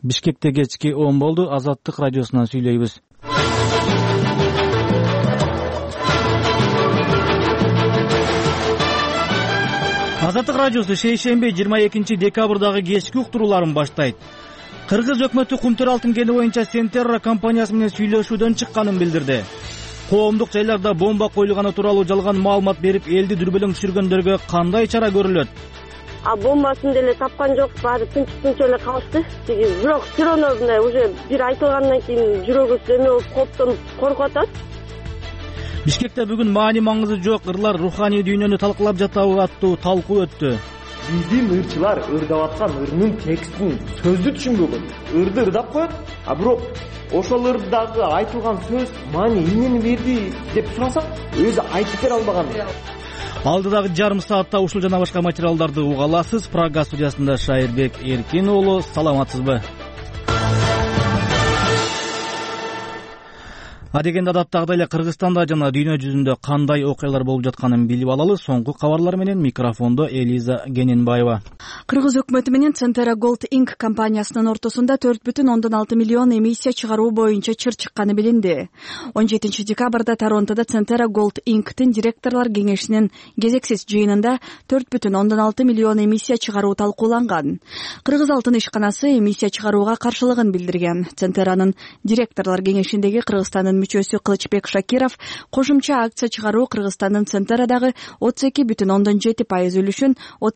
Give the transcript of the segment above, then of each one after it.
Бишкекте кечки 10 болду. Азаттык радиосунан сүйлөйбүз. Азаттык радиосу шейшемби 22 декабрдагы кечки уктурууларын баштайт. Кыргыз өкмөтү Кумтөр алтын кени боюнча Сентерра компаниясы менен сүйлөшүүдөн чыкканын билдирди. Коомдук жайларда бомба коюлганы тууралуу жалган маалымат берип, элди дүрбөлөң түшүргөндөргө кандай чара көрүлөт? Бомбасын деле тапкан жок, баары тынч эле калышты. Бирок все равно мындай уже бир айтылгандан кийин жүрөгүбүз эме болуп коптонуп коркуп атат. Бишкекте бүгүн маани маңызы жок ырлар руханий дүйнөнү талкылап жатабы аттуу талкуу өттү. Биздин ырчылар ырдап аткан ырнын текстин сөздү түшүнбөгөн. Ырды ырдап коет, бирок ошол ырдагы айтылган сөз маани эмнени берди деп сурасак, өзү айтып бере албаган. Алдыдагы жарым саатта ушул жана башка материалдарды уга аласыз. Прага студиясында Шайырбек Эркин уулу, саламатсызбы? Адегенде адаттагыдай эле Кыргызстанда жана дүйнө жүзүндө кандай окуялар болуп жатканын билип алалы. Соңку кабарлар менен микрофондо Элиза Гененбаева. Кыргыз өкмөтү менен Центера Gold Inc. компаниясынын ортосунда 4,6 миллион эмиссия чыгаруу боюнча чыр чыкканы билинди. 17 декабрда Торонтодо Центера Gold Inc.тин директорлор кеңешинин кезексиз жыйынында 4,6 миллион эмиссия чыгаруу талкууланган. Кыргыз алтын ишканасы эмиссия чыгарууга каршылыгын билдирген. Центеранын директорлор кеңешиндеги Кыргызстандын мүчөсү Кылычбек Шакиров кошумча акция чыгаруу Кыргызстандын Центерадагы 32,7% үлүшүн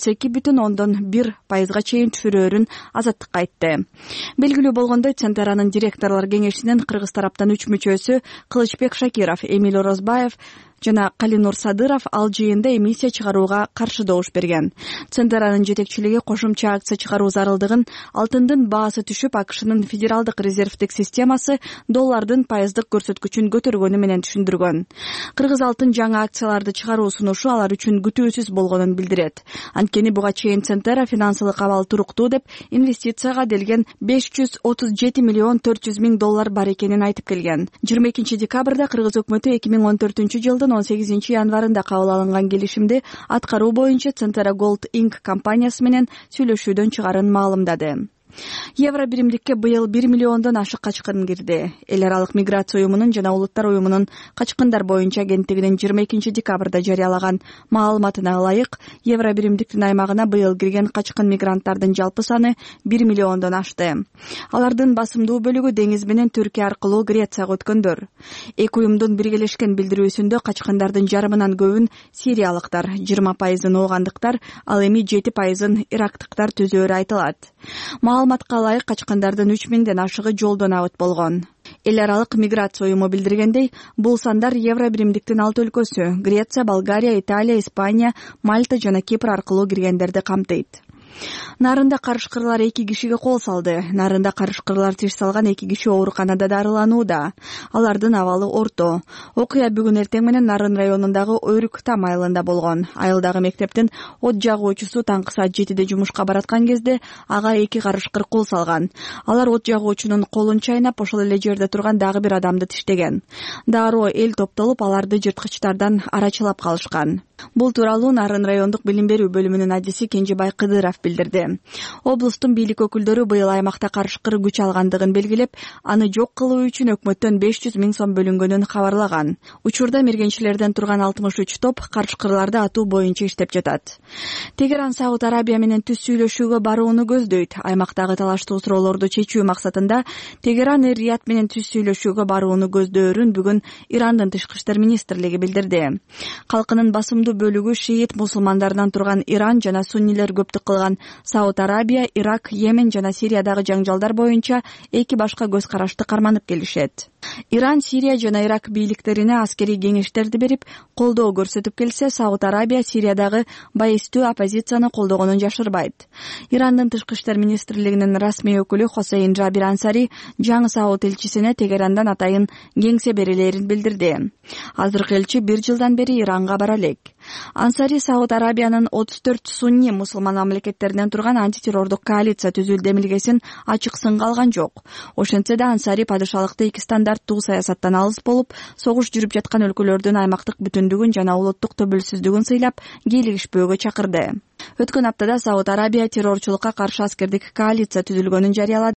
32,1%га чейин түшүрөөрүн Азаттыкка айтты. Белгилүү болгондой, Центеранын директорлор кеңешинин Кыргыз тараптан 3 мүчөсү Кылычбек Шакиров, Эмиль Орозбаев жана Калинур Садыров ал жыйында эмиссия чыгарууга каршы добуш берген. Центеранын жетекчилиги кошумча акция чыгаруу зарылдыгын алтындын баасы түшүп, АКШнын федералдык резервдик системасы доллардын пайыздык көрсөткүчүн көтөргөнү менен түшүндүргөн. Кыргыз алтын жаңы акцияларды чыгаруу сунушу алар үчүн күтүүсүз болгонун билдирет. Анткени буга чейин Центера финансылык абал туруктуу деп инвестицияга делген 537 миллион 400 миң доллар бар экенин айтып келген. 22 декабрда Кыргыз өкмөтү 2014 18 январында кабыл алынган келишимди аткаруу боюнча Центера Gold Inc. компаниясы менен сүйлөшүүдөн чыгарын маалымдады. Евро биримдикке быйыл 1 миллиондон ашык качкын кирди. Эл аралык миграция уюмунун жана улуттар уюмунун качкындар боюнча агенттигинин 22 декабрда жарыялаган маалыматына ылайык, евро биримдиктин аймагына быйыл кирген качкын мигранттардын жалпы саны 1 миллиондон ашты. Алардын басымдуу бөлүгү деңиз менен Түркия аркылуу Грецияга өткөндөр. Эки уюмдун биргелешкен билдирүүсүндө качкындардын жарымынан көбүн сириялыктар, 20%-ын оогандыктар, ал эми 7%-ын ирактыктар түзөөрү айтылат. Маалыматка ылайык качкындардын 3000ден ашыгы жолдон абыт болгон. Эл аралык миграция уюму билдиргендей, бул сандар евро биримдиктин 6 өлкөсү — Греция, Болгария, Италия, Испания, Мальта жана Кипр аркылуу киргендерди камтыйт. Нарында карышкырлар 2 кишиге кол салды. Нарында карышкырлар тиш салган 2 киши ооруканада дарыланууда. Алардын абалы орто. Окуя бүгүн эртең менен Нарын районундагы Өрүк-Там айылында болгон. Айылдагы мектептин от жагуучусу таңкы саат 7де жумушка бараткан кезде ага 2 карышкыр кол салган. Алар от жагуучунун колун чайнап, ошол эле жерде турган дагы бир адамды тиштеген. Дароо эл топтолуп, аларды жырткычтардан арачылап калышкан. Бул тууралуу Нарын райондук билим берүү бөлүмүнүн адиси Кенжебай Кыдыров билдирди. Облустун бийлик өкүлдөрү быйыл аймакта карышкыр күч алгандыгын белгилеп, аны жок кылуу үчүн өкмөттөн 500 миң сом бөлүнгөнүн кабарлаган. Учурда мергенчилерден турган 63 топ карышкырларды атуу боюнча иштеп жатат. Тегеран Сауд Арабия менен түз сүйлөшүүгө барууну көздөйт. Аймактагы талаштуу суроолорду чечүү максатында Тегеран Рият менен түз сүйлөшүүгө барууну көздөөрүн бүгүн Ирандын тышкы иштер министрлиги билдирди. Калкынын басымдуу бөлүгү шиит мусулмандарынан турган Иран жана суннилер көптүк кылган Сауд Арабия, Ирак, Йемен жана Сириядагы жаңжалдар боюнча эки башка көз карашты карманып келишет. Иран Сирия жана Ирак бийликтерине аскерий кеңештерди берип, колдоо көрсөтүп келсе, Сауд Арабия Сириядагы байыстуу оппозицияны колдогонун жашырбайт. Ирандын тышкы иштер министрлигинин расмий өкүлү Хосейн Джабир Ансари жаңы Сауд элчисине Тегерандан атайын кеңсе берилерин билдирди. Азыркы элчи 1 жылдан бери Иранга бара элек. Ансари Сауд Арабиянын 34 сунни мусулман мамлекеттеринен турган антитеррордук коалиция түзүл демилгесин ачык сынга алган жок. Ошентсе да Ансари падышалыкты эки стандарттуу саясаттан алыс болуп, согуш жүрүп жаткан өлкөлөрдүн аймактык бүтүндүгүн жана улуттук төбөлсүздүгүн сыйлап, кийлигишпөөгө чакырды. Өткөн аптада Сауд Арабия террорчулукка каршы аскердик коалиция түзүлгөнүн жарыялады.